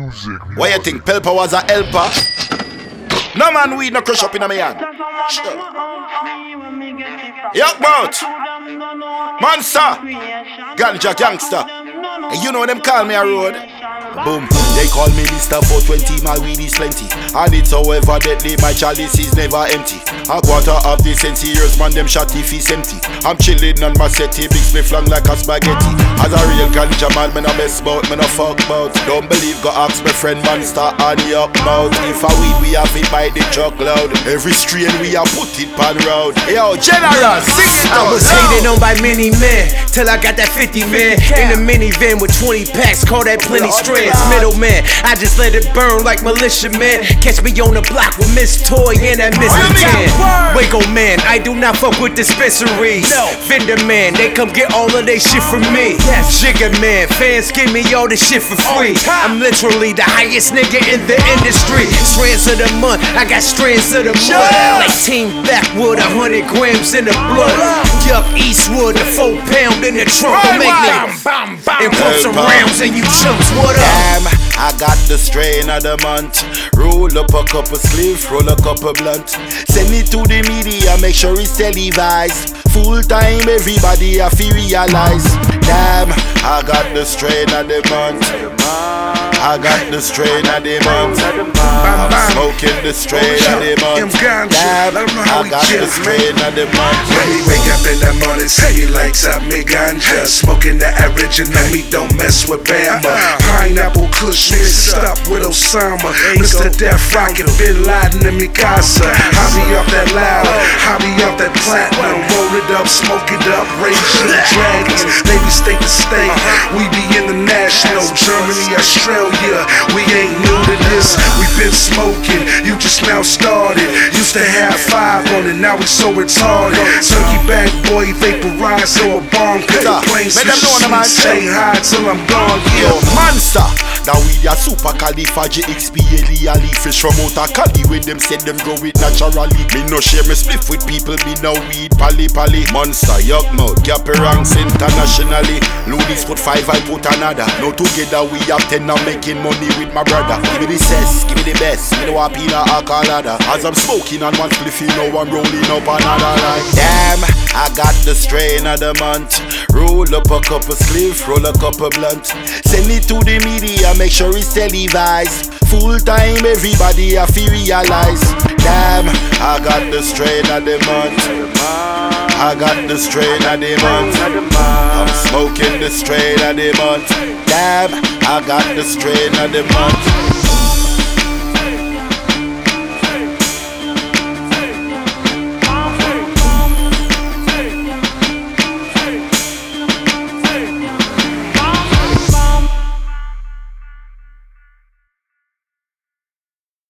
What you think? Pelpa was a helper? No man weed no crush up in a man. Sure. Yuck bout. Monster. Ganja gangster. And you know them call me a road. Boom. They call me Mr. 420, my weed is plenty. And it's however deadly, my chalice is never empty. A quarter of the years, man, them shot if it's empty. I'm chillin' on my setty, big spliff long like a spaghetti. As a real ganja man, me no mess bout, me no fuck bout. Don't believe, go ask my friend Monster on the up mouth. If a weed, we have it by the truckload. Every strain, we have put it pan round. Yo, General, sing it out. I was hated on by many men, till I got that 50 man. In a minivan with 20 packs, call that plenty strands. Middleman, I just let it burn like militia man. Catch me on the block with Miss Toy and that Miss Tan. Wiggle man, I do not fuck with dispensaries. Vendor man, they come get all of they shit from me. Jigger man, fans give me all the shit for free. I'm literally the highest nigga in the industry. Strands of the month, I got strands of the month. Like Team Backwood, 100 grams in the blood. Yuck Eastwood, the 4 pound in the trunk. Make me and pump some rounds and you chumps, what up? Damn, I got the strain of the month. Roll up a couple sleeves, roll a couple blunt. Send it to the media, make sure it's televised. Full time, everybody have to realize. Damn, I got the strain of the month. I got the strain of the month. I'm smoking the strain of the month. Damn, I got the strain of the month. When he wake up in the morning, say he likes up me ganja. Smoking the original, me don't mess with Bama. Pineapple Kush mixed up with Osama. Mr. Death Rocket, Bin Laden and Mikasa. Hobby off that loud, hobby off that platinum. Roll it up, smoke it up, rage the dragons. Maybe state to state, we be international. Germany, Australia, we ain't new to this. We been smoking, you just now started. Used to have 5 on it, now we so retarded. Turkey back boy, vaporize or a bomb. Planes say hi till I'm gone. Yo, Monster. Now we are super califragilisticexpiality. Fish from out of Cali when them said them grow it naturally. Me no share me spliff with people, me no weed pally. Monster, yuck mouth, cap ranks internationally. Loonies put 5, I put another. Now together we have 10, now making money with my brother. Give me the cess, give me the best. Me no want pina or colada. As I'm smoking on one spliff, you know I'm rolling up another line. Damn, I got the strain of the month. Roll up a couple sleeves, roll a couple blunt. Send it to the media, make sure it's televised. Full time, everybody have to realize. Damn, I got the strain of the month. I got the strain of the month. I'm smoking the strain of the month. Damn, I got the strain of the month.